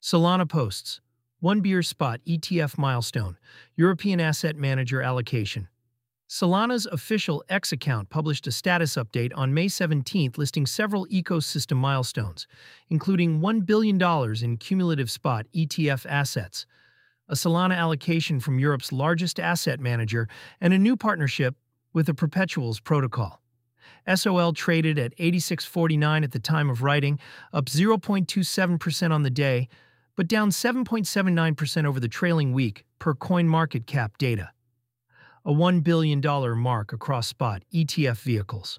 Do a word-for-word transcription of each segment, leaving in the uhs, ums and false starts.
Solana posts, one beer spot E T F milestone, European Asset Manager allocation. Solana's official X account published a status update on May seventeenth listing several ecosystem milestones, including one billion dollars in cumulative spot E T F assets, a Solana allocation from Europe's largest asset manager, and a new partnership with the Perpetuals protocol. S O L traded at eighty-six forty-nine at the time of writing, up zero point two seven percent on the day, but down seven point seven nine percent over the trailing week, per CoinMarketCap data. A one billion dollars mark across spot E T F vehicles.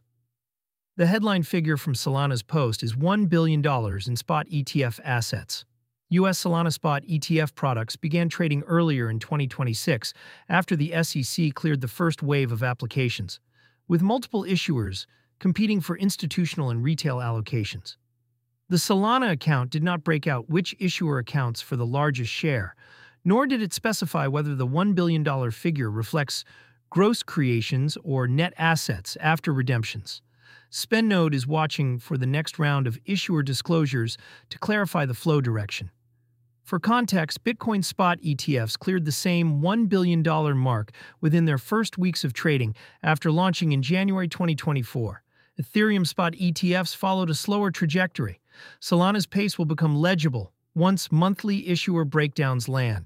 The headline figure from Solana's post is one billion dollars in spot E T F assets. U S Solana spot E T F products began trading earlier in twenty twenty-six after the S E C cleared the first wave of applications, with multiple issuers competing for institutional and retail allocations. The Solana account did not break out which issuer accounts for the largest share, nor did it specify whether the one billion dollars figure reflects gross creations or net assets after redemptions. SpendNode is watching for the next round of issuer disclosures to clarify the flow direction. For context, Bitcoin spot E T Fs cleared the same one billion dollars mark within their first weeks of trading after launching in January twenty twenty-four. Ethereum spot E T Fs followed a slower trajectory. Solana's pace will become legible once monthly issuer breakdowns land.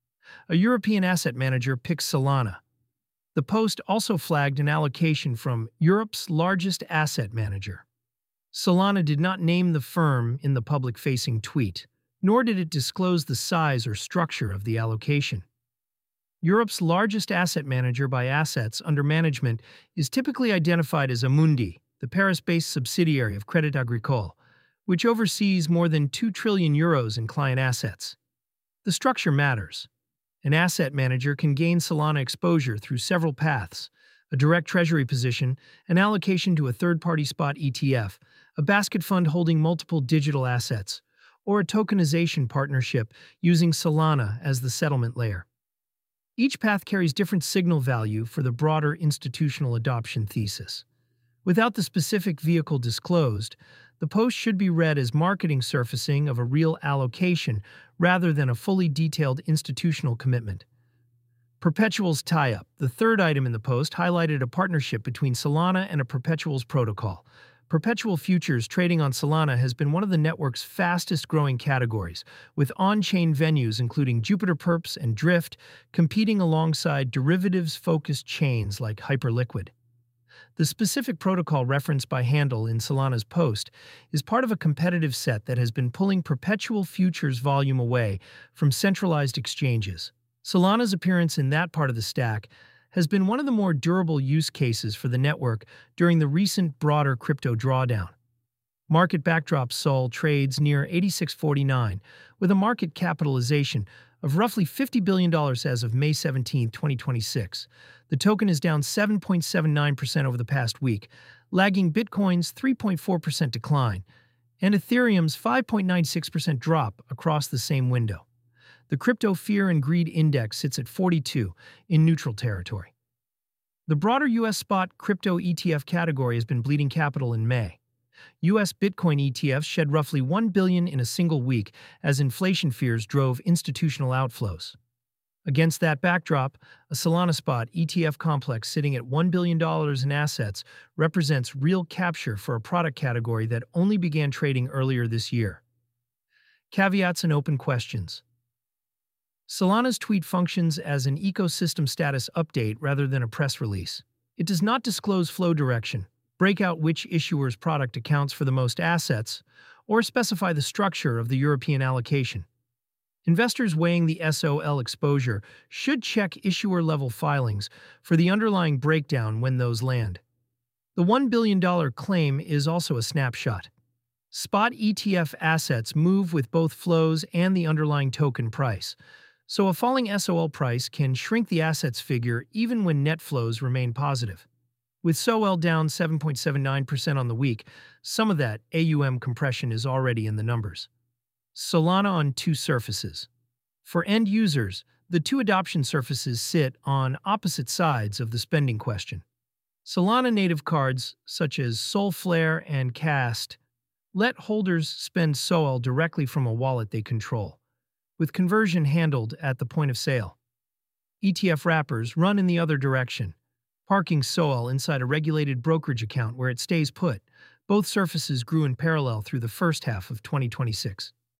A European asset manager picks Solana. The post also flagged an allocation from Europe's largest asset manager. Solana did not name the firm in the public-facing tweet, nor did it disclose the size or structure of the allocation. Europe's largest asset manager by assets under management is typically identified as Amundi, the Paris-based subsidiary of Crédit Agricole, which oversees more than two trillion euros in client assets. The structure matters. An asset manager can gain Solana exposure through several paths: a direct treasury position, an allocation to a third-party spot E T F, a basket fund holding multiple digital assets, or a tokenization partnership using Solana as the settlement layer. Each path carries different signal value for the broader institutional adoption thesis. Without the specific vehicle disclosed, the post should be read as marketing surfacing of a real allocation rather than a fully detailed institutional commitment. Perpetuals tie-up. The third item in the post highlighted a partnership between Solana and a Perpetuals protocol. Perpetual futures trading on Solana has been one of the network's fastest-growing categories, with on-chain venues including Jupiter Perps and Drift competing alongside derivatives-focused chains like Hyperliquid. The specific protocol referenced by Handel in Solana's post is part of a competitive set that has been pulling perpetual futures volume away from centralized exchanges. Solana's appearance in that part of the stack has been one of the more durable use cases for the network during the recent broader crypto drawdown. Market backdrop S O L trades near eighty-six forty-nine, with a market capitalization of roughly fifty billion dollars as of May seventeenth, twenty twenty-six. The token is down seven point seven nine percent over the past week, lagging Bitcoin's three point four percent decline and Ethereum's five point nine six percent drop across the same window. The Crypto Fear and Greed Index sits at forty-two, in neutral territory. The broader U S spot crypto E T F category has been bleeding capital in May. U S Bitcoin E T Fs shed roughly one billion dollars in a single week as inflation fears drove institutional outflows. Against that backdrop, a Solana spot E T F complex sitting at one billion dollars in assets represents real capture for a product category that only began trading earlier this year. Caveats and open questions. Solana's tweet functions as an ecosystem status update rather than a press release. It does not disclose flow direction, break out which issuer's product accounts for the most assets, or specify the structure of the European allocation. Investors weighing the S O L exposure should check issuer-level filings for the underlying breakdown when those land. The one billion dollars claim is also a snapshot. Spot E T F assets move with both flows and the underlying token price, so a falling S O L price can shrink the assets figure even when net flows remain positive. With S O L down seven point seven nine percent on the week, some of that A U M compression is already in the numbers. Solana on two surfaces. For end users, the two adoption surfaces sit on opposite sides of the spending question. Solana native cards, such as Solflare and Cast, let holders spend S O L directly from a wallet they control, with conversion handled at the point of sale. E T F wrappers run in the other direction, parking S O L inside a regulated brokerage account where it stays put. Both surfaces grew in parallel through the first half of twenty twenty-six.